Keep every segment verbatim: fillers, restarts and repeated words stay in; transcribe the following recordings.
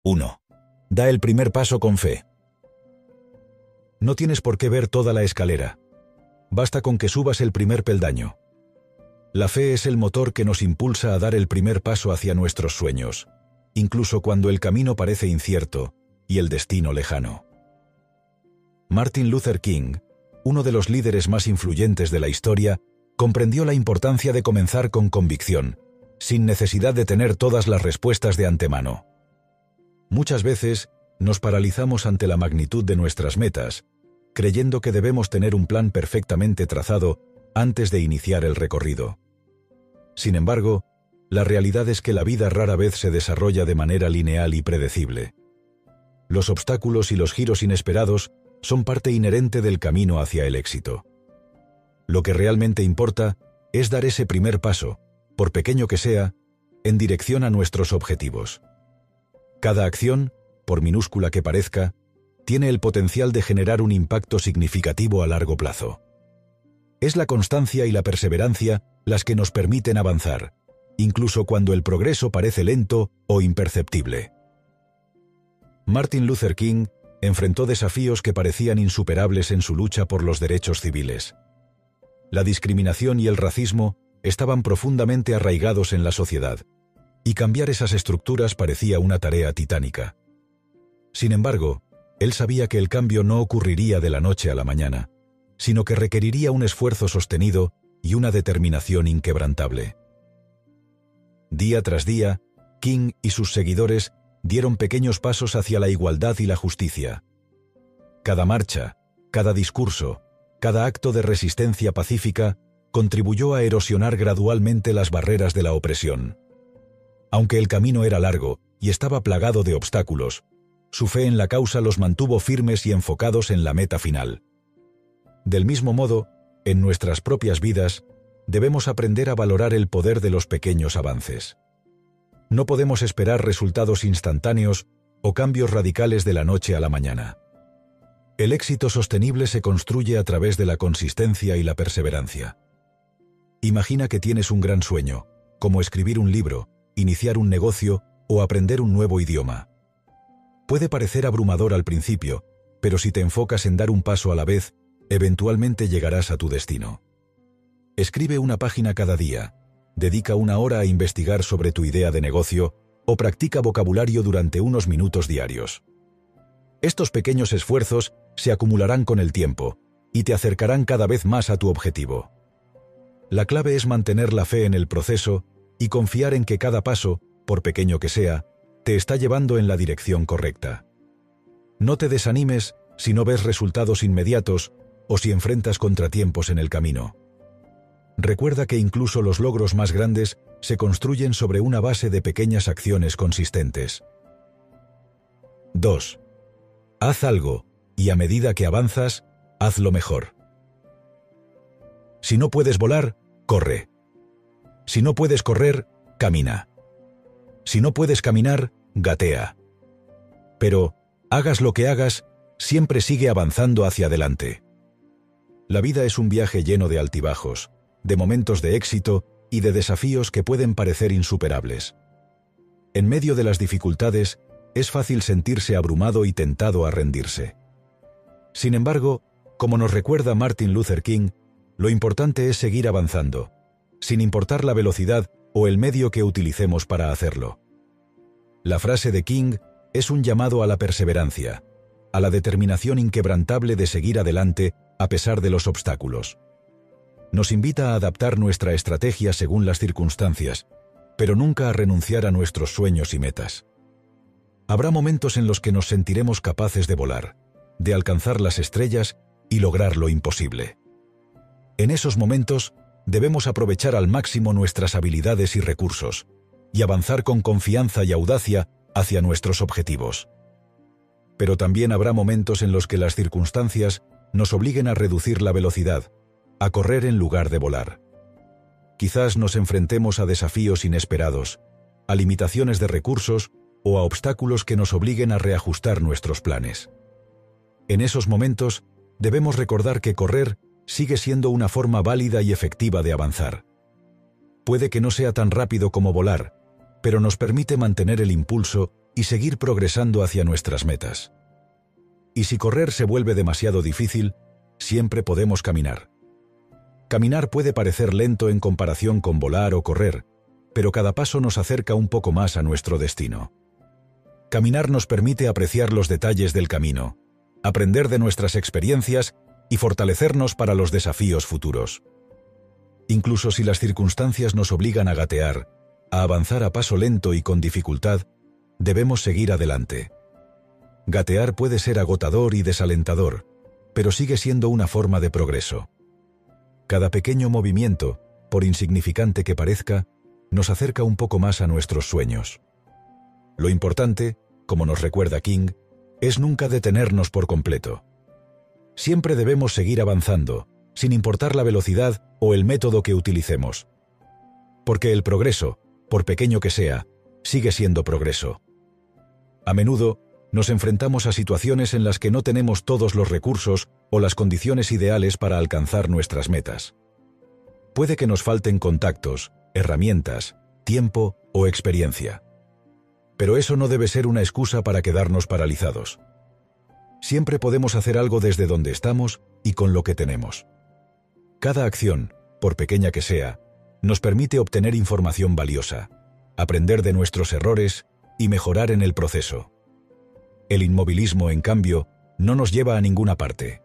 uno. Da el primer paso con fe. No tienes por qué ver toda la escalera. Basta con que subas el primer peldaño. La fe es el motor que nos impulsa a dar el primer paso hacia nuestros sueños, incluso cuando el camino parece incierto y el destino lejano. Martin Luther King, uno de los líderes más influyentes de la historia, comprendió la importancia de comenzar con convicción, sin necesidad de tener todas las respuestas de antemano. Muchas veces nos paralizamos ante la magnitud de nuestras metas, creyendo que debemos tener un plan perfectamente trazado antes de iniciar el recorrido. Sin embargo, la realidad es que la vida rara vez se desarrolla de manera lineal y predecible. Los obstáculos y los giros inesperados son parte inherente del camino hacia el éxito. Lo que realmente importa es dar ese primer paso, por pequeño que sea, en dirección a nuestros objetivos. Cada acción, por minúscula que parezca, tiene el potencial de generar un impacto significativo a largo plazo. Es la constancia y la perseverancia las que nos permiten avanzar, incluso cuando el progreso parece lento o imperceptible. Martin Luther King enfrentó desafíos que parecían insuperables en su lucha por los derechos civiles. La discriminación y el racismo estaban profundamente arraigados en la sociedad, y cambiar esas estructuras parecía una tarea titánica. Sin embargo, él sabía que el cambio no ocurriría de la noche a la mañana, sino que requeriría un esfuerzo sostenido y una determinación inquebrantable. Día tras día, King y sus seguidores dieron pequeños pasos hacia la igualdad y la justicia. Cada marcha, cada discurso, cada acto de resistencia pacífica contribuyó a erosionar gradualmente las barreras de la opresión. Aunque el camino era largo y estaba plagado de obstáculos, su fe en la causa los mantuvo firmes y enfocados en la meta final. Del mismo modo, en nuestras propias vidas, debemos aprender a valorar el poder de los pequeños avances. No podemos esperar resultados instantáneos o cambios radicales de la noche a la mañana. El éxito sostenible se construye a través de la consistencia y la perseverancia. Imagina que tienes un gran sueño, como escribir un libro, iniciar un negocio o aprender un nuevo idioma. Puede parecer abrumador al principio, pero si te enfocas en dar un paso a la vez, eventualmente llegarás a tu destino. Escribe una página cada día, dedica una hora a investigar sobre tu idea de negocio o practica vocabulario durante unos minutos diarios. Estos pequeños esfuerzos se acumularán con el tiempo y te acercarán cada vez más a tu objetivo. La clave es mantener la fe en el proceso y confiar en que cada paso, por pequeño que sea, te está llevando en la dirección correcta. No te desanimes si no ves resultados inmediatos o si enfrentas contratiempos en el camino. Recuerda que incluso los logros más grandes se construyen sobre una base de pequeñas acciones consistentes. dos. Haz algo, y a medida que avanzas, hazlo mejor. Si no puedes volar, corre. Si no puedes correr, camina. Si no puedes caminar, gatea. Pero, hagas lo que hagas, siempre sigue avanzando hacia adelante. La vida es un viaje lleno de altibajos, de momentos de éxito y de desafíos que pueden parecer insuperables. En medio de las dificultades, es fácil sentirse abrumado y tentado a rendirse. Sin embargo, como nos recuerda Martin Luther King, lo importante es seguir avanzando, sin importar la velocidad o el medio que utilicemos para hacerlo. La frase de King es un llamado a la perseverancia, a la determinación inquebrantable de seguir adelante a pesar de los obstáculos. Nos invita a adaptar nuestra estrategia según las circunstancias, pero nunca a renunciar a nuestros sueños y metas. Habrá momentos en los que nos sentiremos capaces de volar, de alcanzar las estrellas y lograr lo imposible. En esos momentos, debemos aprovechar al máximo nuestras habilidades y recursos, y avanzar con confianza y audacia hacia nuestros objetivos. Pero también habrá momentos en los que las circunstancias nos obliguen a reducir la velocidad, a correr en lugar de volar. Quizás nos enfrentemos a desafíos inesperados, a limitaciones de recursos o a obstáculos que nos obliguen a reajustar nuestros planes. En esos momentos, debemos recordar que correr sigue siendo una forma válida y efectiva de avanzar. Puede que no sea tan rápido como volar, pero nos permite mantener el impulso y seguir progresando hacia nuestras metas. Y si correr se vuelve demasiado difícil, siempre podemos caminar. Caminar puede parecer lento en comparación con volar o correr, pero cada paso nos acerca un poco más a nuestro destino. Caminar nos permite apreciar los detalles del camino, aprender de nuestras experiencias y fortalecernos para los desafíos futuros. Incluso si las circunstancias nos obligan a gatear, a avanzar a paso lento y con dificultad, debemos seguir adelante. Gatear puede ser agotador y desalentador, pero sigue siendo una forma de progreso. Cada pequeño movimiento, por insignificante que parezca, nos acerca un poco más a nuestros sueños. Lo importante, como nos recuerda King, es nunca detenernos por completo. Siempre debemos seguir avanzando, sin importar la velocidad o el método que utilicemos. Porque el progreso, por pequeño que sea, sigue siendo progreso. A menudo, nos enfrentamos a situaciones en las que no tenemos todos los recursos o las condiciones ideales para alcanzar nuestras metas. Puede que nos falten contactos, herramientas, tiempo o experiencia. Pero eso no debe ser una excusa para quedarnos paralizados. Siempre podemos hacer algo desde donde estamos y con lo que tenemos. Cada acción, por pequeña que sea, nos permite obtener información valiosa, aprender de nuestros errores y mejorar en el proceso. El inmovilismo, en cambio, no nos lleva a ninguna parte.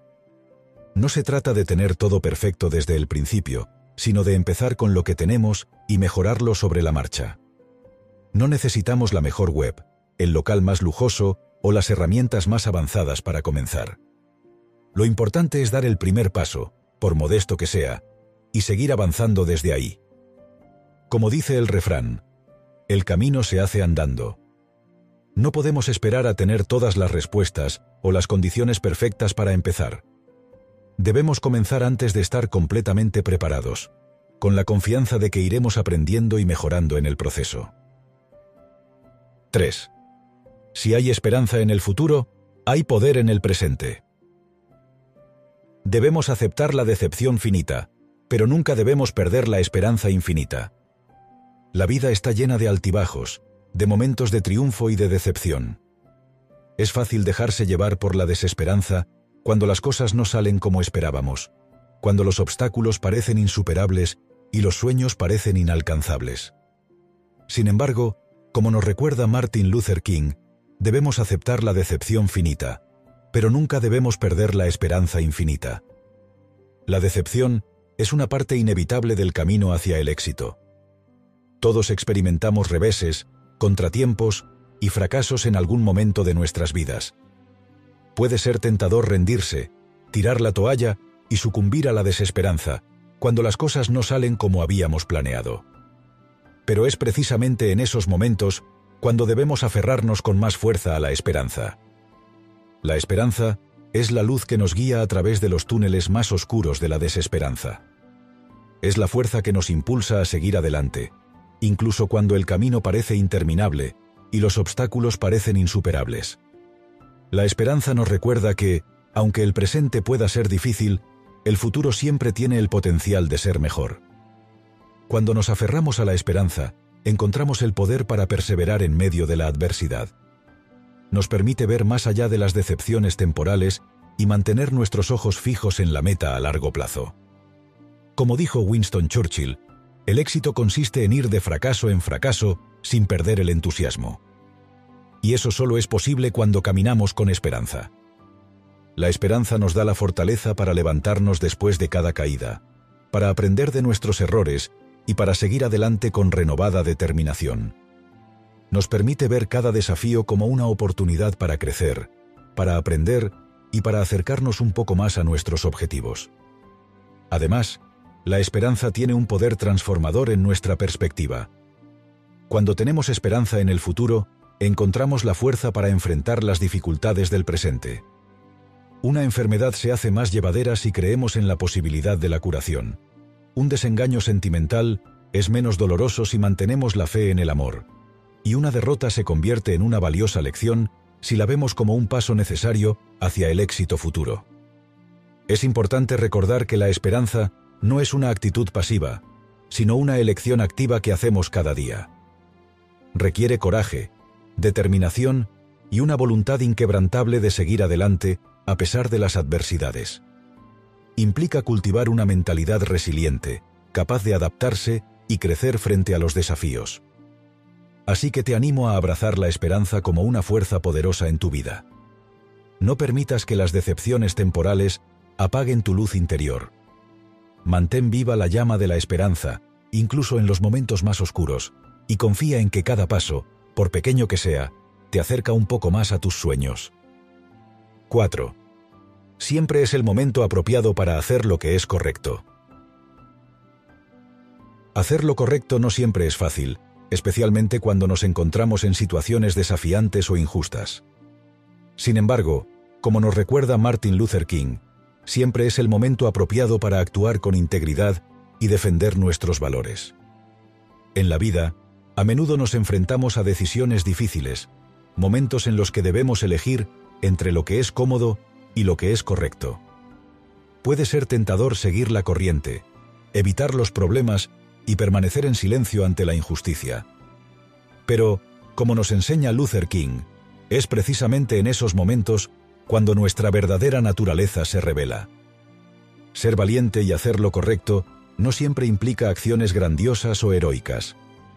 No se trata de tener todo perfecto desde el principio, sino de empezar con lo que tenemos y mejorarlo sobre la marcha. No necesitamos la mejor web, el local más lujoso o las herramientas más avanzadas para comenzar. Lo importante es dar el primer paso, por modesto que sea, y seguir avanzando desde ahí. Como dice el refrán, el camino se hace andando. No podemos esperar a tener todas las respuestas o las condiciones perfectas para empezar. Debemos comenzar antes de estar completamente preparados, con la confianza de que iremos aprendiendo y mejorando en el proceso. tres. Si hay esperanza en el futuro, hay poder en el presente. Debemos aceptar la decepción finita, pero nunca debemos perder la esperanza infinita. La vida está llena de altibajos, de momentos de triunfo y de decepción. Es fácil dejarse llevar por la desesperanza cuando las cosas no salen como esperábamos, cuando los obstáculos parecen insuperables y los sueños parecen inalcanzables. Sin embargo, como nos recuerda Martin Luther King, debemos aceptar la decepción finita, pero nunca debemos perder la esperanza infinita. La decepción es una parte inevitable del camino hacia el éxito. Todos experimentamos reveses, contratiempos y fracasos en algún momento de nuestras vidas. Puede ser tentador rendirse, tirar la toalla y sucumbir a la desesperanza, cuando las cosas no salen como habíamos planeado. Pero es precisamente en esos momentos cuando debemos aferrarnos con más fuerza a la esperanza. La esperanza es la luz que nos guía a través de los túneles más oscuros de la desesperanza. Es la fuerza que nos impulsa a seguir adelante, incluso cuando el camino parece interminable y los obstáculos parecen insuperables. La esperanza nos recuerda que, aunque el presente pueda ser difícil, el futuro siempre tiene el potencial de ser mejor. Cuando nos aferramos a la esperanza, encontramos el poder para perseverar en medio de la adversidad. Nos permite ver más allá de las decepciones temporales y mantener nuestros ojos fijos en la meta a largo plazo. Como dijo Winston Churchill, el éxito consiste en ir de fracaso en fracaso sin perder el entusiasmo. Y eso solo es posible cuando caminamos con esperanza. La esperanza nos da la fortaleza para levantarnos después de cada caída, para aprender de nuestros errores y para seguir adelante con renovada determinación. Nos permite ver cada desafío como una oportunidad para crecer, para aprender y para acercarnos un poco más a nuestros objetivos. Además, la esperanza tiene un poder transformador en nuestra perspectiva. Cuando tenemos esperanza en el futuro, encontramos la fuerza para enfrentar las dificultades del presente. Una enfermedad se hace más llevadera si creemos en la posibilidad de la curación. Un desengaño sentimental es menos doloroso si mantenemos la fe en el amor. Y una derrota se convierte en una valiosa lección si la vemos como un paso necesario hacia el éxito futuro. Es importante recordar que la esperanza no es una actitud pasiva, sino una elección activa que hacemos cada día. Requiere coraje, determinación y una voluntad inquebrantable de seguir adelante a pesar de las adversidades. Implica cultivar una mentalidad resiliente, capaz de adaptarse y crecer frente a los desafíos. Así que te animo a abrazar la esperanza como una fuerza poderosa en tu vida. No permitas que las decepciones temporales apaguen tu luz interior. Mantén viva la llama de la esperanza, incluso en los momentos más oscuros, y confía en que cada paso, por pequeño que sea, te acerca un poco más a tus sueños. cuatro. Siempre es el momento apropiado para hacer lo que es correcto. Hacer lo correcto no siempre es fácil, especialmente cuando nos encontramos en situaciones desafiantes o injustas. Sin embargo, como nos recuerda Martin Luther King, siempre es el momento apropiado para actuar con integridad y defender nuestros valores. En la vida, a menudo nos enfrentamos a decisiones difíciles, momentos en los que debemos elegir entre lo que es cómodo y lo que es correcto. Puede ser tentador seguir la corriente, evitar los problemas y permanecer en silencio ante la injusticia. Pero, como nos enseña Luther King, es precisamente en esos momentos cuando nuestra verdadera naturaleza se revela. Ser valiente y hacer lo correcto no siempre implica acciones grandiosas o heroicas.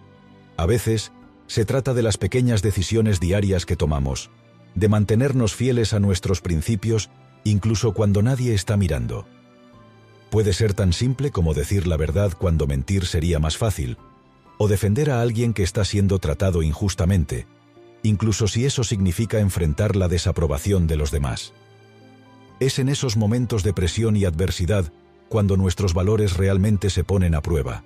A veces, se trata de las pequeñas decisiones diarias que tomamos, de mantenernos fieles a nuestros principios incluso cuando nadie está mirando. Puede ser tan simple como decir la verdad cuando mentir sería más fácil, o defender a alguien que está siendo tratado injustamente, incluso si eso significa enfrentar la desaprobación de los demás. Es en esos momentos de presión y adversidad cuando nuestros valores realmente se ponen a prueba.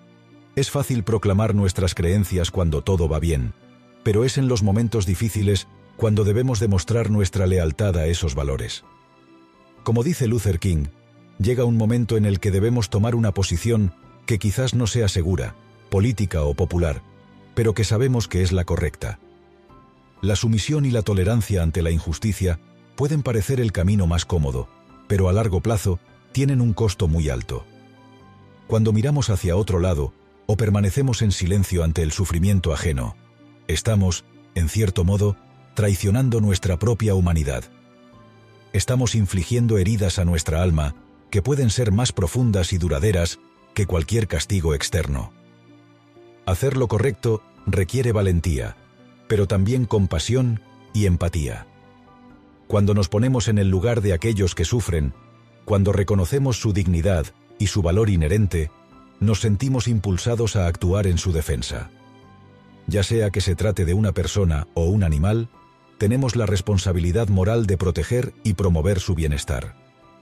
Es fácil proclamar nuestras creencias cuando todo va bien, pero es en los momentos difíciles cuando debemos demostrar nuestra lealtad a esos valores. Como dice Luther King, llega un momento en el que debemos tomar una posición que quizás no sea segura, política o popular, pero que sabemos que es la correcta. La sumisión y la tolerancia ante la injusticia pueden parecer el camino más cómodo, pero a largo plazo tienen un costo muy alto. Cuando miramos hacia otro lado o permanecemos en silencio ante el sufrimiento ajeno, estamos, en cierto modo, traicionando nuestra propia humanidad. Estamos infligiendo heridas a nuestra alma que pueden ser más profundas y duraderas que cualquier castigo externo. Hacer lo correcto requiere valentía, pero también compasión y empatía. Cuando nos ponemos en el lugar de aquellos que sufren, cuando reconocemos su dignidad y su valor inherente, nos sentimos impulsados a actuar en su defensa. Ya sea que se trate de una persona o un animal, tenemos la responsabilidad moral de proteger y promover su bienestar.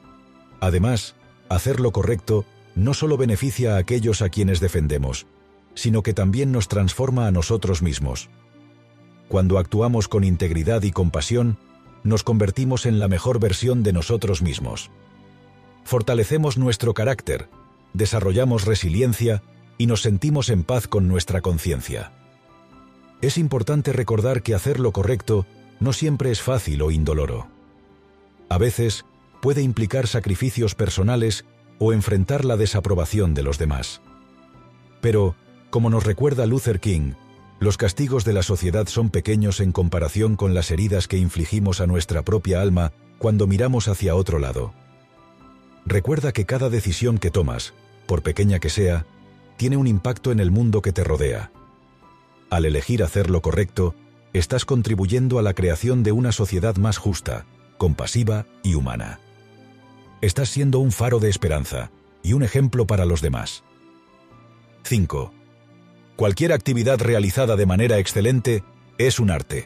Además, hacer lo correcto no solo beneficia a aquellos a quienes defendemos, sino que también nos transforma a nosotros mismos. Cuando actuamos con integridad y compasión, nos convertimos en la mejor versión de nosotros mismos. Fortalecemos nuestro carácter, desarrollamos resiliencia y nos sentimos en paz con nuestra conciencia. Es importante recordar que hacer lo correcto no siempre es fácil o indoloro. A veces, puede implicar sacrificios personales o enfrentar la desaprobación de los demás. Pero, como nos recuerda Luther King, los castigos de la sociedad son pequeños en comparación con las heridas que infligimos a nuestra propia alma cuando miramos hacia otro lado. Recuerda que cada decisión que tomas, por pequeña que sea, tiene un impacto en el mundo que te rodea. Al elegir hacer lo correcto, estás contribuyendo a la creación de una sociedad más justa, compasiva y humana. Estás siendo un faro de esperanza y un ejemplo para los demás. cinco. Cualquier actividad realizada de manera excelente es un arte.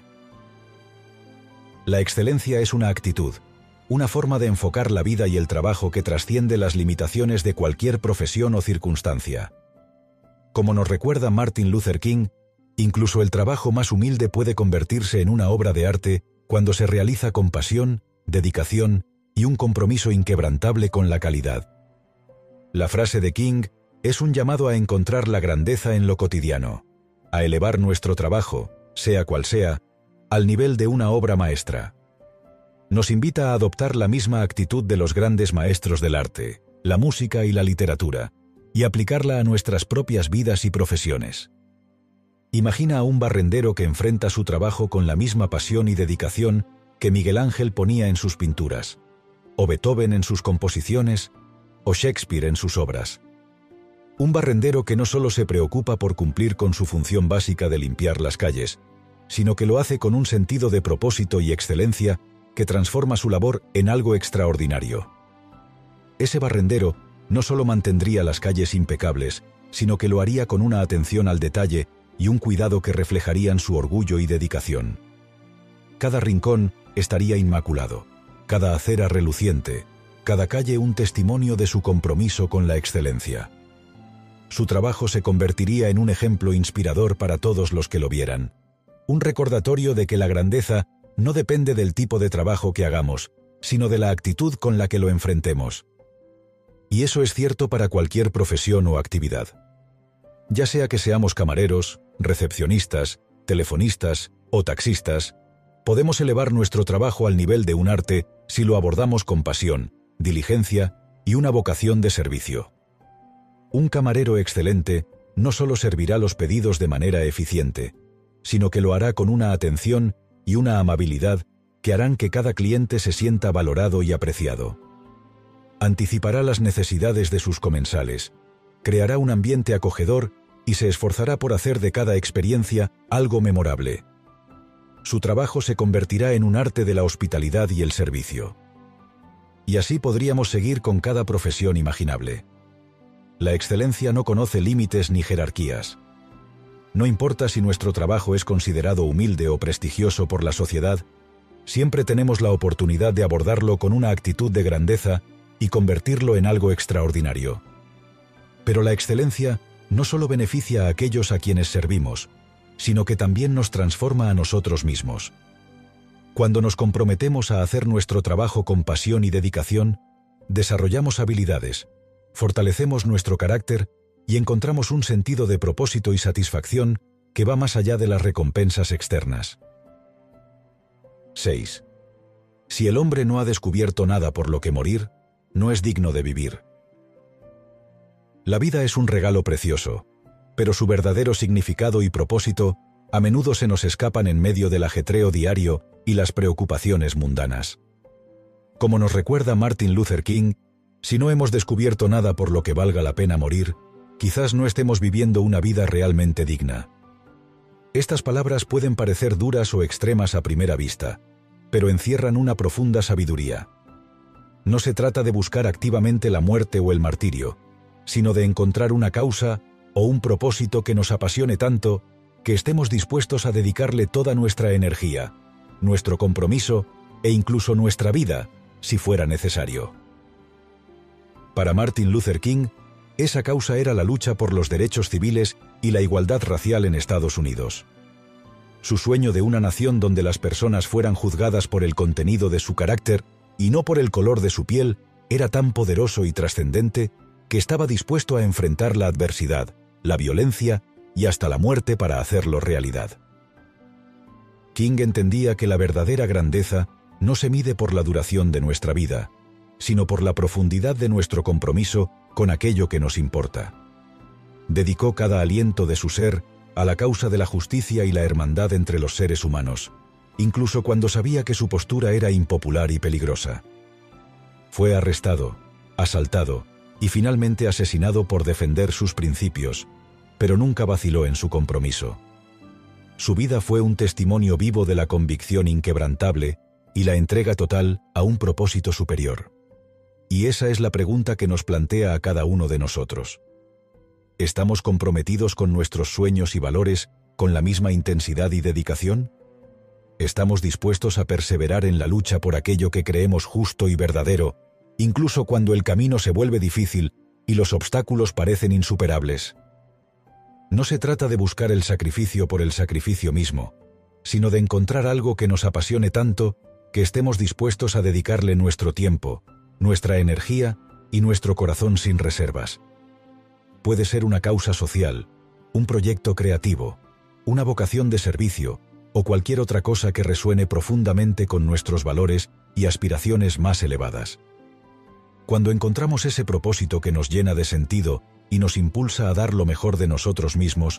La excelencia es una actitud, una forma de enfocar la vida y el trabajo que trasciende las limitaciones de cualquier profesión o circunstancia. Como nos recuerda Martin Luther King, incluso el trabajo más humilde puede convertirse en una obra de arte cuando se realiza con pasión, dedicación y un compromiso inquebrantable con la calidad. La frase de King es un llamado a encontrar la grandeza en lo cotidiano, a elevar nuestro trabajo, sea cual sea, al nivel de una obra maestra. Nos invita a adoptar la misma actitud de los grandes maestros del arte, la música y la literatura, y aplicarla a nuestras propias vidas y profesiones. Imagina a un barrendero que enfrenta su trabajo con la misma pasión y dedicación que Miguel Ángel ponía en sus pinturas, o Beethoven en sus composiciones, o Shakespeare en sus obras. Un barrendero que no solo se preocupa por cumplir con su función básica de limpiar las calles, sino que lo hace con un sentido de propósito y excelencia que transforma su labor en algo extraordinario. Ese barrendero no solo mantendría las calles impecables, sino que lo haría con una atención al detalle y un cuidado que reflejarían su orgullo y dedicación. Cada rincón estaría inmaculado, cada acera reluciente, cada calle un testimonio de su compromiso con la excelencia. Su trabajo se convertiría en un ejemplo inspirador para todos los que lo vieran, un recordatorio de que la grandeza no depende del tipo de trabajo que hagamos, sino de la actitud con la que lo enfrentemos. Y eso es cierto para cualquier profesión o actividad. Ya sea que seamos camareros, recepcionistas, telefonistas o taxistas, podemos elevar nuestro trabajo al nivel de un arte si lo abordamos con pasión, diligencia y una vocación de servicio. Un camarero excelente no solo servirá los pedidos de manera eficiente, sino que lo hará con una atención y una amabilidad que harán que cada cliente se sienta valorado y apreciado. Anticipará las necesidades de sus comensales, creará un ambiente acogedor y se esforzará por hacer de cada experiencia algo memorable. Su trabajo se convertirá en un arte de la hospitalidad y el servicio. Y así podríamos seguir con cada profesión imaginable. La excelencia no conoce límites ni jerarquías. No importa si nuestro trabajo es considerado humilde o prestigioso por la sociedad, siempre tenemos la oportunidad de abordarlo con una actitud de grandeza y convertirlo en algo extraordinario. Pero la excelencia no solo beneficia a aquellos a quienes servimos, sino que también nos transforma a nosotros mismos. Cuando nos comprometemos a hacer nuestro trabajo con pasión y dedicación, desarrollamos habilidades, fortalecemos nuestro carácter y encontramos un sentido de propósito y satisfacción que va más allá de las recompensas externas. seis. Si el hombre no ha descubierto nada por lo que morir, no es digno de vivir. La vida es un regalo precioso, pero su verdadero significado y propósito a menudo se nos escapan en medio del ajetreo diario y las preocupaciones mundanas. Como nos recuerda Martin Luther King, si no hemos descubierto nada por lo que valga la pena morir, quizás no estemos viviendo una vida realmente digna. Estas palabras pueden parecer duras o extremas a primera vista, pero encierran una profunda sabiduría. No se trata de buscar activamente la muerte o el martirio, sino de encontrar una causa o un propósito que nos apasione tanto que estemos dispuestos a dedicarle toda nuestra energía, nuestro compromiso e incluso nuestra vida, si fuera necesario. Para Martin Luther King, esa causa era la lucha por los derechos civiles y la igualdad racial en Estados Unidos. Su sueño de una nación donde las personas fueran juzgadas por el contenido de su carácter y no por el color de su piel era tan poderoso y trascendente que estaba dispuesto a enfrentar la adversidad, la violencia y hasta la muerte para hacerlo realidad. King entendía que la verdadera grandeza no se mide por la duración de nuestra vida, sino por la profundidad de nuestro compromiso con aquello que nos importa. Dedicó cada aliento de su ser a la causa de la justicia y la hermandad entre los seres humanos, incluso cuando sabía que su postura era impopular y peligrosa. Fue arrestado, asaltado y finalmente asesinado por defender sus principios, pero nunca vaciló en su compromiso. Su vida fue un testimonio vivo de la convicción inquebrantable y la entrega total a un propósito superior. Y esa es la pregunta que nos plantea a cada uno de nosotros. ¿Estamos comprometidos con nuestros sueños y valores con la misma intensidad y dedicación? ¿Estamos dispuestos a perseverar en la lucha por aquello que creemos justo y verdadero, incluso cuando el camino se vuelve difícil y los obstáculos parecen insuperables? No se trata de buscar el sacrificio por el sacrificio mismo, sino de encontrar algo que nos apasione tanto que estemos dispuestos a dedicarle nuestro tiempo, nuestra energía y nuestro corazón sin reservas. Puede ser una causa social, un proyecto creativo, una vocación de servicio o cualquier otra cosa que resuene profundamente con nuestros valores y aspiraciones más elevadas. Cuando encontramos ese propósito que nos llena de sentido y nos impulsa a dar lo mejor de nosotros mismos,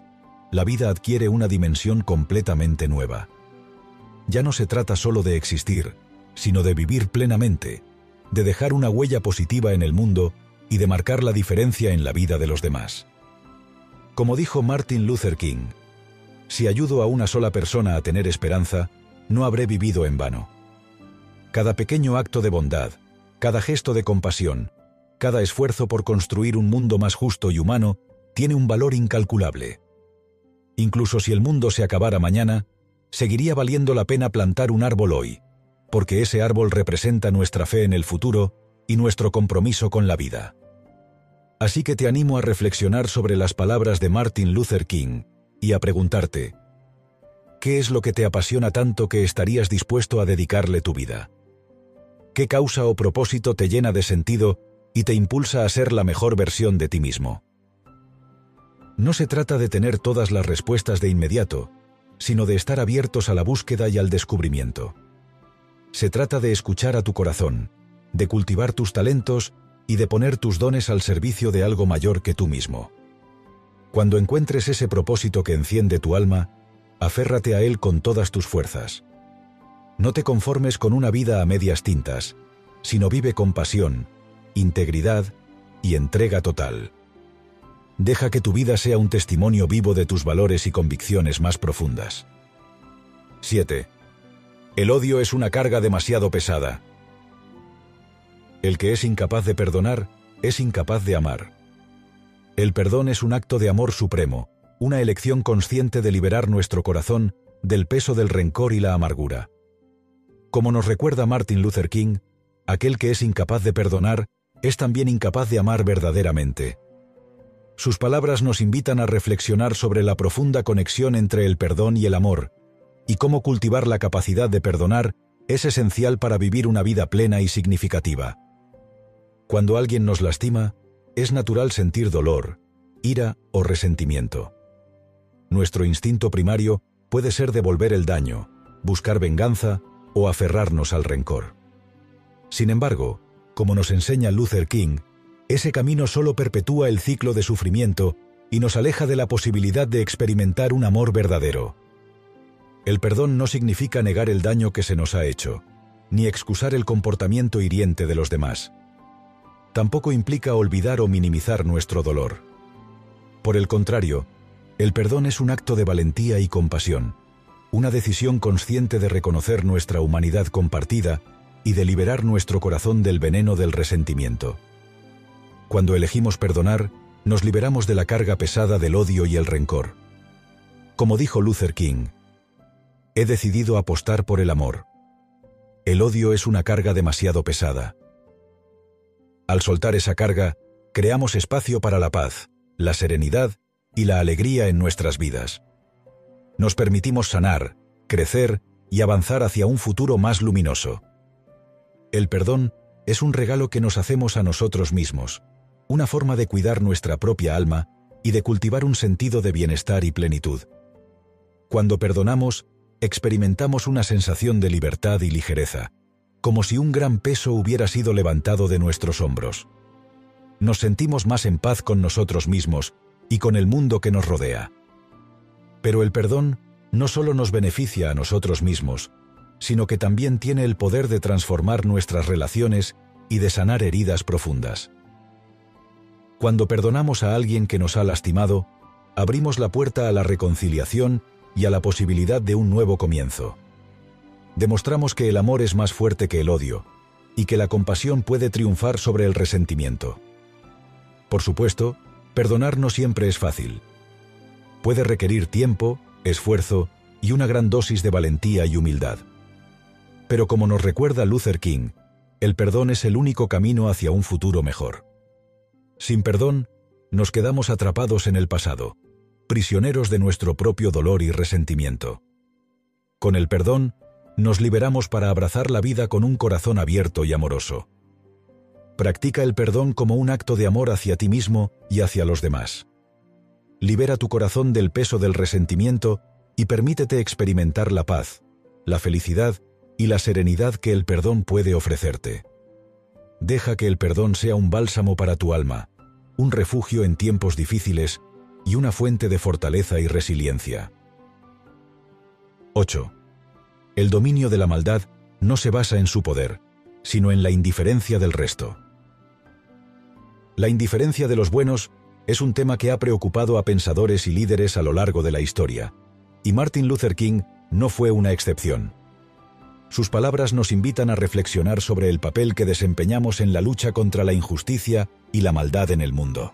la vida adquiere una dimensión completamente nueva. Ya no se trata solo de existir, sino de vivir plenamente, de dejar una huella positiva en el mundo y de marcar la diferencia en la vida de los demás. Como dijo Martin Luther King, si ayudo a una sola persona a tener esperanza, no habré vivido en vano. Cada pequeño acto de bondad, cada gesto de compasión, cada esfuerzo por construir un mundo más justo y humano tiene un valor incalculable. Incluso si el mundo se acabara mañana, seguiría valiendo la pena plantar un árbol hoy, porque ese árbol representa nuestra fe en el futuro y nuestro compromiso con la vida. Así que te animo a reflexionar sobre las palabras de Martin Luther King y a preguntarte, ¿qué es lo que te apasiona tanto que estarías dispuesto a dedicarle tu vida? ¿Qué causa o propósito te llena de sentido y te impulsa a ser la mejor versión de ti mismo? No se trata de tener todas las respuestas de inmediato, sino de estar abiertos a la búsqueda y al descubrimiento. Se trata de escuchar a tu corazón, de cultivar tus talentos y de poner tus dones al servicio de algo mayor que tú mismo. Cuando encuentres ese propósito que enciende tu alma, aférrate a él con todas tus fuerzas. No te conformes con una vida a medias tintas, sino vive con pasión, integridad y entrega total. Deja que tu vida sea un testimonio vivo de tus valores y convicciones más profundas. siete. El odio es una carga demasiado pesada. El que es incapaz de perdonar, es incapaz de amar. El perdón es un acto de amor supremo, una elección consciente de liberar nuestro corazón del peso del rencor y la amargura. Como nos recuerda Martin Luther King, aquel que es incapaz de perdonar, es también incapaz de amar verdaderamente. Sus palabras nos invitan a reflexionar sobre la profunda conexión entre el perdón y el amor, y cómo cultivar la capacidad de perdonar es esencial para vivir una vida plena y significativa. Cuando alguien nos lastima, es natural sentir dolor, ira o resentimiento. Nuestro instinto primario puede ser devolver el daño, buscar venganza o aferrarnos al rencor. Sin embargo, como nos enseña Luther King, ese camino solo perpetúa el ciclo de sufrimiento y nos aleja de la posibilidad de experimentar un amor verdadero. El perdón no significa negar el daño que se nos ha hecho, ni excusar el comportamiento hiriente de los demás. Tampoco implica olvidar o minimizar nuestro dolor. Por el contrario, el perdón es un acto de valentía y compasión, una decisión consciente de reconocer nuestra humanidad compartida y de liberar nuestro corazón del veneno del resentimiento. Cuando elegimos perdonar, nos liberamos de la carga pesada del odio y el rencor. Como dijo Luther King, he decidido apostar por el amor. El odio es una carga demasiado pesada. Al soltar esa carga, creamos espacio para la paz, la serenidad y la alegría en nuestras vidas. Nos permitimos sanar, crecer y avanzar hacia un futuro más luminoso. El perdón es un regalo que nos hacemos a nosotros mismos, una forma de cuidar nuestra propia alma y de cultivar un sentido de bienestar y plenitud. Cuando perdonamos, experimentamos una sensación de libertad y ligereza, como si un gran peso hubiera sido levantado de nuestros hombros. Nos sentimos más en paz con nosotros mismos y con el mundo que nos rodea. Pero el perdón no solo nos beneficia a nosotros mismos, sino que también tiene el poder de transformar nuestras relaciones y de sanar heridas profundas. Cuando perdonamos a alguien que nos ha lastimado, abrimos la puerta a la reconciliación y a la posibilidad de un nuevo comienzo. Demostramos que el amor es más fuerte que el odio, y que la compasión puede triunfar sobre el resentimiento. Por supuesto, perdonar no siempre es fácil. Puede requerir tiempo, esfuerzo y una gran dosis de valentía y humildad. Pero como nos recuerda Luther King, el perdón es el único camino hacia un futuro mejor. Sin perdón, nos quedamos atrapados en el pasado, prisioneros de nuestro propio dolor y resentimiento. Con el perdón, nos liberamos para abrazar la vida con un corazón abierto y amoroso. Practica el perdón como un acto de amor hacia ti mismo y hacia los demás. Libera tu corazón del peso del resentimiento y permítete experimentar la paz, la felicidad y la serenidad que el perdón puede ofrecerte. Deja que el perdón sea un bálsamo para tu alma, un refugio en tiempos difíciles y una fuente de fortaleza y resiliencia. ocho. El dominio de la maldad no se basa en su poder, sino en la indiferencia del resto. La indiferencia de los buenos es un tema que ha preocupado a pensadores y líderes a lo largo de la historia, y Martin Luther King no fue una excepción. Sus palabras nos invitan a reflexionar sobre el papel que desempeñamos en la lucha contra la injusticia y la maldad en el mundo.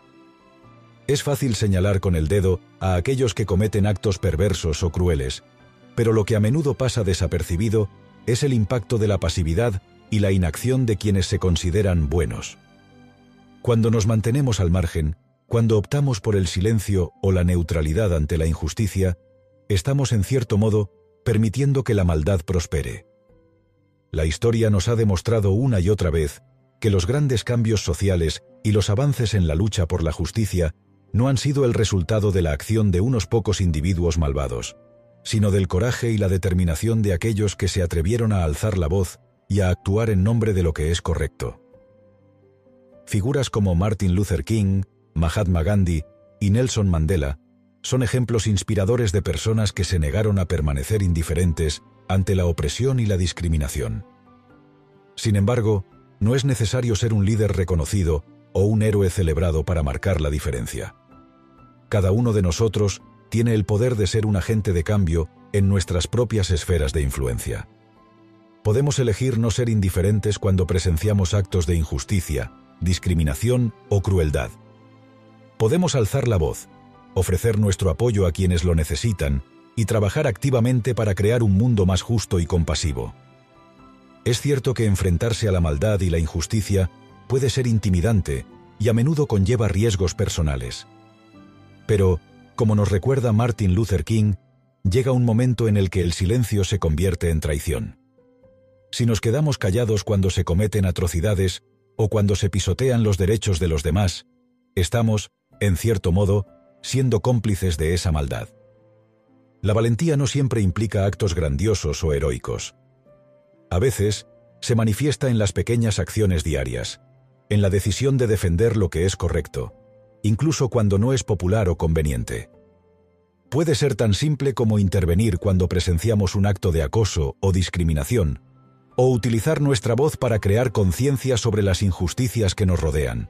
Es fácil señalar con el dedo a aquellos que cometen actos perversos o crueles, pero lo que a menudo pasa desapercibido es el impacto de la pasividad y la inacción de quienes se consideran buenos. Cuando nos mantenemos al margen, cuando optamos por el silencio o la neutralidad ante la injusticia, estamos en cierto modo permitiendo que la maldad prospere. La historia nos ha demostrado una y otra vez que los grandes cambios sociales y los avances en la lucha por la justicia no han sido el resultado de la acción de unos pocos individuos malvados, sino del coraje y la determinación de aquellos que se atrevieron a alzar la voz y a actuar en nombre de lo que es correcto. Figuras como Martin Luther King, Mahatma Gandhi y Nelson Mandela son ejemplos inspiradores de personas que se negaron a permanecer indiferentes ante la opresión y la discriminación. Sin embargo, no es necesario ser un líder reconocido o un héroe celebrado para marcar la diferencia. Cada uno de nosotros tiene el poder de ser un agente de cambio en nuestras propias esferas de influencia. Podemos elegir no ser indiferentes cuando presenciamos actos de injusticia, discriminación o crueldad. Podemos alzar la voz, ofrecer nuestro apoyo a quienes lo necesitan y trabajar activamente para crear un mundo más justo y compasivo. Es cierto que enfrentarse a la maldad y la injusticia puede ser intimidante y a menudo conlleva riesgos personales. Pero, como nos recuerda Martin Luther King, llega un momento en el que el silencio se convierte en traición. Si nos quedamos callados cuando se cometen atrocidades o cuando se pisotean los derechos de los demás, estamos, en cierto modo, siendo cómplices de esa maldad. La valentía no siempre implica actos grandiosos o heroicos. A veces, se manifiesta en las pequeñas acciones diarias, en la decisión de defender lo que es correcto, incluso cuando no es popular o conveniente. Puede ser tan simple como intervenir cuando presenciamos un acto de acoso o discriminación, o utilizar nuestra voz para crear conciencia sobre las injusticias que nos rodean.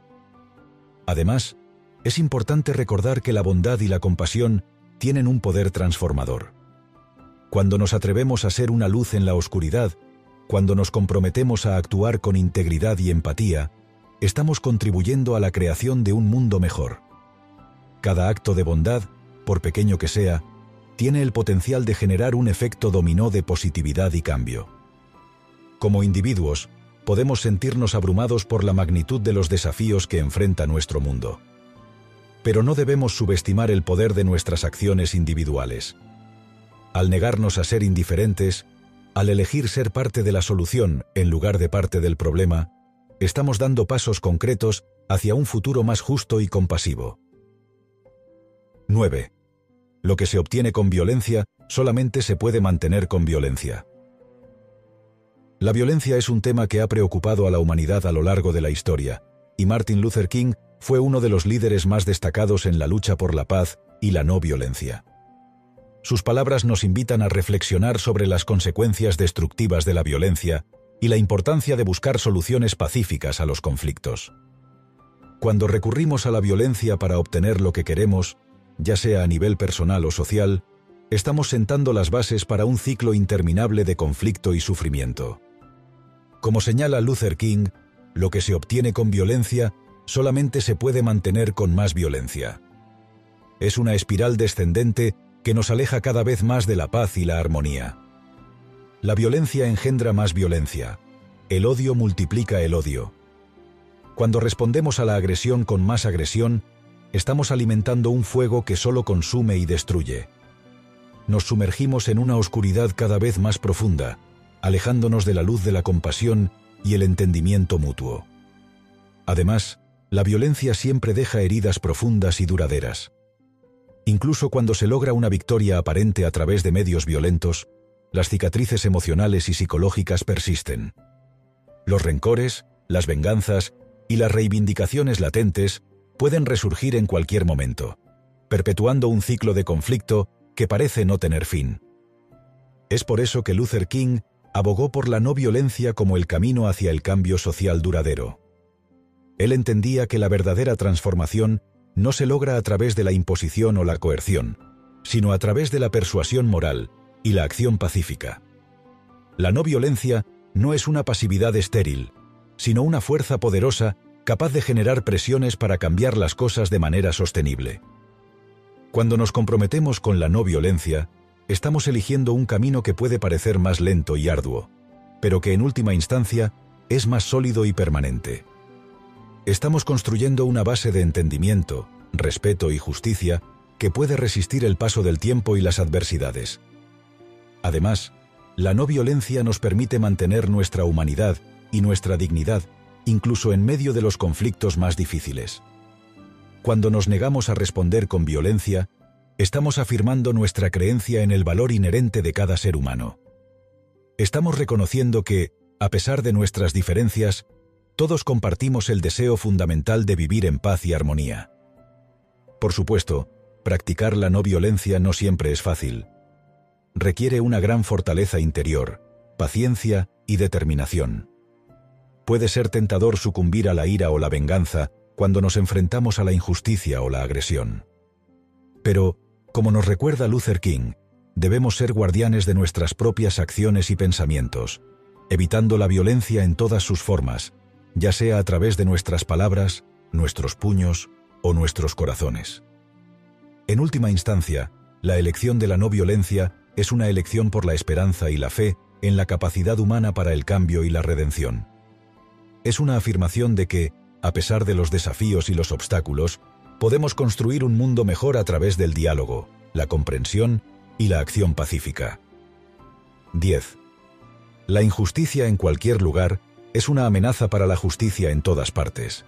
Además, es importante recordar que la bondad y la compasión tienen un poder transformador. Cuando nos atrevemos a ser una luz en la oscuridad, cuando nos comprometemos a actuar con integridad y empatía, estamos contribuyendo a la creación de un mundo mejor. Cada acto de bondad, por pequeño que sea, tiene el potencial de generar un efecto dominó de positividad y cambio. Como individuos, podemos sentirnos abrumados por la magnitud de los desafíos que enfrenta nuestro mundo. Pero no debemos subestimar el poder de nuestras acciones individuales. Al negarnos a ser indiferentes, al elegir ser parte de la solución en lugar de parte del problema, estamos dando pasos concretos hacia un futuro más justo y compasivo. nueve. Lo que se obtiene con violencia solamente se puede mantener con violencia. La violencia es un tema que ha preocupado a la humanidad a lo largo de la historia, y Martin Luther King fue uno de los líderes más destacados en la lucha por la paz y la no violencia. Sus palabras nos invitan a reflexionar sobre las consecuencias destructivas de la violencia y la importancia de buscar soluciones pacíficas a los conflictos. Cuando recurrimos a la violencia para obtener lo que queremos, ya sea a nivel personal o social, estamos sentando las bases para un ciclo interminable de conflicto y sufrimiento. Como señala Luther King, lo que se obtiene con violencia solamente se puede mantener con más violencia. Es una espiral descendente que nos aleja cada vez más de la paz y la armonía. La violencia engendra más violencia. El odio multiplica el odio. Cuando respondemos a la agresión con más agresión, estamos alimentando un fuego que solo consume y destruye. Nos sumergimos en una oscuridad cada vez más profunda, alejándonos de la luz de la compasión y el entendimiento mutuo. Además, la violencia siempre deja heridas profundas y duraderas. Incluso cuando se logra una victoria aparente a través de medios violentos, las cicatrices emocionales y psicológicas persisten. Los rencores, las venganzas y las reivindicaciones latentes pueden resurgir en cualquier momento. perpetuando un ciclo de conflicto que parece no tener fin. Es por eso que Luther King abogó por la no violencia como el camino hacia el cambio social duradero. Él entendía que la verdadera transformación no se logra a través de la imposición o la coerción, sino a través de la persuasión moral y la acción pacífica. La no violencia no es una pasividad estéril, sino una fuerza poderosa capaz de generar presiones para cambiar las cosas de manera sostenible. Cuando nos comprometemos con la no violencia, estamos eligiendo un camino que puede parecer más lento y arduo, pero que en última instancia es más sólido y permanente. Estamos construyendo una base de entendimiento, respeto y justicia que puede resistir el paso del tiempo y las adversidades. Además, la no violencia nos permite mantener nuestra humanidad y nuestra dignidad, incluso en medio de los conflictos más difíciles. Cuando nos negamos a responder con violencia, estamos afirmando nuestra creencia en el valor inherente de cada ser humano. Estamos reconociendo que, a pesar de nuestras diferencias, todos compartimos el deseo fundamental de vivir en paz y armonía. Por supuesto, practicar la no violencia no siempre es fácil. Requiere una gran fortaleza interior, paciencia y determinación. Puede ser tentador sucumbir a la ira o la venganza cuando nos enfrentamos a la injusticia o la agresión. Pero, como nos recuerda Luther King, debemos ser guardianes de nuestras propias acciones y pensamientos, evitando la violencia en todas sus formas, ya sea a través de nuestras palabras, nuestros puños o nuestros corazones. En última instancia, la elección de la no violencia es una elección por la esperanza y la fe en la capacidad humana para el cambio y la redención. Es una afirmación de que, a pesar de los desafíos y los obstáculos, podemos construir un mundo mejor a través del diálogo, la comprensión y la acción pacífica. diez. La injusticia en cualquier lugar es una amenaza para la justicia en todas partes.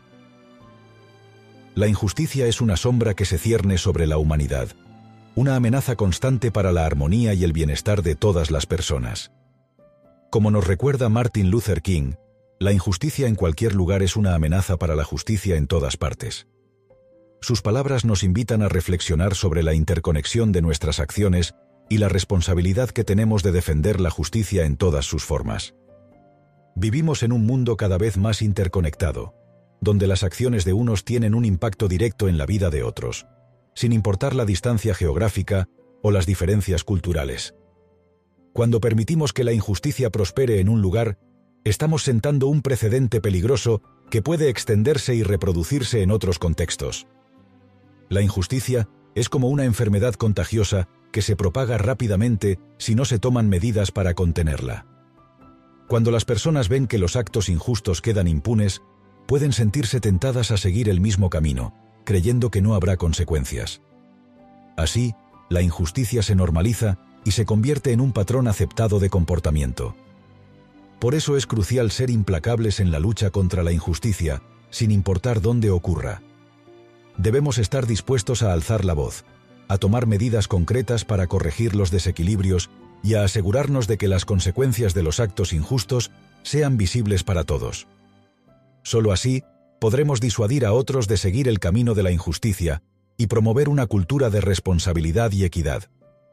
La injusticia es una sombra que se cierne sobre la humanidad, una amenaza constante para la armonía y el bienestar de todas las personas. Como nos recuerda Martin Luther King, la injusticia en cualquier lugar es una amenaza para la justicia en todas partes. Sus palabras nos invitan a reflexionar sobre la interconexión de nuestras acciones y la responsabilidad que tenemos de defender la justicia en todas sus formas. Vivimos en un mundo cada vez más interconectado, donde las acciones de unos tienen un impacto directo en la vida de otros, sin importar la distancia geográfica o las diferencias culturales. Cuando permitimos que la injusticia prospere en un lugar, estamos sentando un precedente peligroso que puede extenderse y reproducirse en otros contextos. La injusticia es como una enfermedad contagiosa que se propaga rápidamente si no se toman medidas para contenerla. Cuando las personas ven que los actos injustos quedan impunes, pueden sentirse tentadas a seguir el mismo camino, creyendo que no habrá consecuencias. Así, la injusticia se normaliza y se convierte en un patrón aceptado de comportamiento. Por eso es crucial ser implacables en la lucha contra la injusticia, sin importar dónde ocurra. Debemos estar dispuestos a alzar la voz, a tomar medidas concretas para corregir los desequilibrios y a asegurarnos de que las consecuencias de los actos injustos sean visibles para todos. Solo así podremos disuadir a otros de seguir el camino de la injusticia y promover una cultura de responsabilidad y equidad.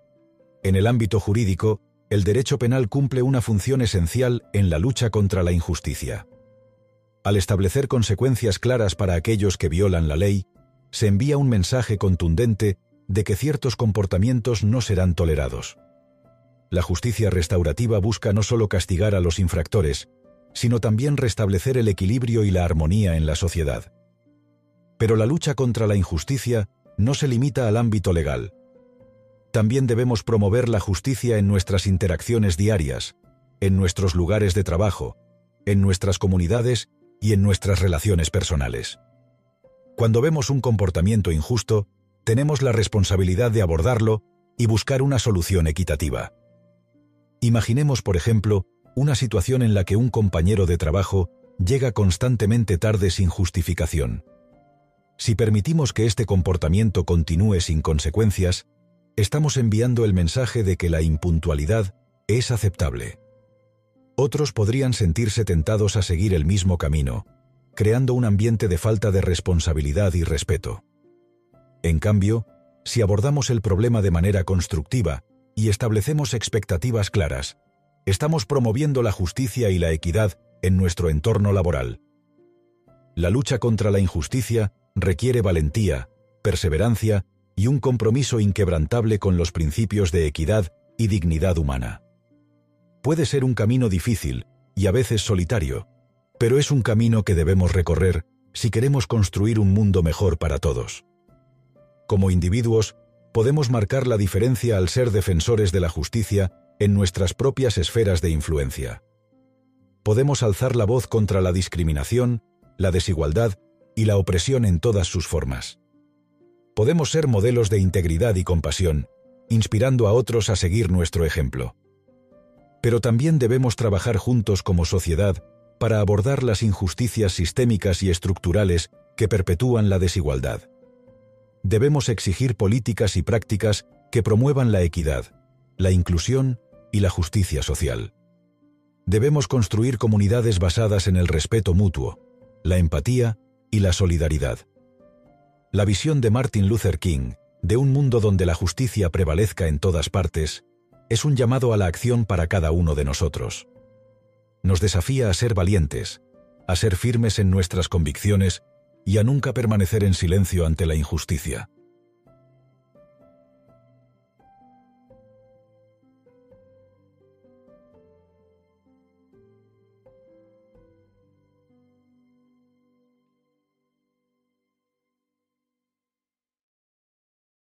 En el ámbito jurídico, el derecho penal cumple una función esencial en la lucha contra la injusticia. Al establecer consecuencias claras para aquellos que violan la ley, se envía un mensaje contundente de que ciertos comportamientos no serán tolerados. La justicia restaurativa busca no solo castigar a los infractores, sino también restablecer el equilibrio y la armonía en la sociedad. Pero la lucha contra la injusticia no se limita al ámbito legal. También debemos promover la justicia en nuestras interacciones diarias, en nuestros lugares de trabajo, en nuestras comunidades y en nuestras relaciones personales. Cuando vemos un comportamiento injusto, tenemos la responsabilidad de abordarlo y buscar una solución equitativa. Imaginemos, por ejemplo, una situación en la que un compañero de trabajo llega constantemente tarde sin justificación. Si permitimos que este comportamiento continúe sin consecuencias, estamos enviando el mensaje de que la impuntualidad es aceptable. Otros podrían sentirse tentados a seguir el mismo camino, creando un ambiente de falta de responsabilidad y respeto. En cambio, Si abordamos el problema de manera constructiva y establecemos expectativas claras, estamos promoviendo la justicia y la equidad en nuestro entorno laboral. La lucha contra la injusticia requiere valentía, perseverancia y un compromiso inquebrantable con los principios de equidad y dignidad humana. Puede ser un camino difícil y a veces solitario, pero es un camino que debemos recorrer si queremos construir un mundo mejor para todos. Como individuos, podemos marcar la diferencia al ser defensores de la justicia en nuestras propias esferas de influencia. Podemos alzar la voz contra la discriminación, la desigualdad y la opresión en todas sus formas. Podemos ser modelos de integridad y compasión, inspirando a otros a seguir nuestro ejemplo. Pero también debemos trabajar juntos como sociedad para abordar las injusticias sistémicas y estructurales que perpetúan la desigualdad. Debemos exigir políticas y prácticas que promuevan la equidad, la inclusión y la justicia social. Debemos construir comunidades basadas en el respeto mutuo, la empatía y la solidaridad. La visión de Martin Luther King, de un mundo donde la justicia prevalezca en todas partes, es un llamado a la acción para cada uno de nosotros. Nos desafía a ser valientes, a ser firmes en nuestras convicciones y a nunca permanecer en silencio ante la injusticia.